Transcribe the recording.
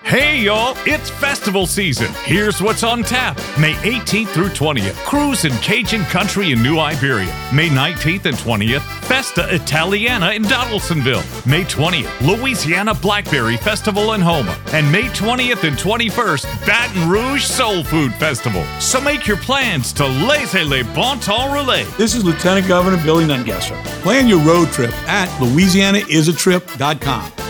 Hey y'all, it's festival season. Here's what's on tap. May 18th through 20th, Cruise in Cajun Country in New Iberia. May 19th and 20th, Festa Italiana in Donaldsonville. May 20th, Louisiana Blackberry Festival in Houma. And May 20th and 21st, Baton Rouge Soul Food Festival. So make your plans to Laissez les Bon Temps Relais. This is Lieutenant Governor Billy Nungesser. Plan your road trip at LouisianaIsATrip.com.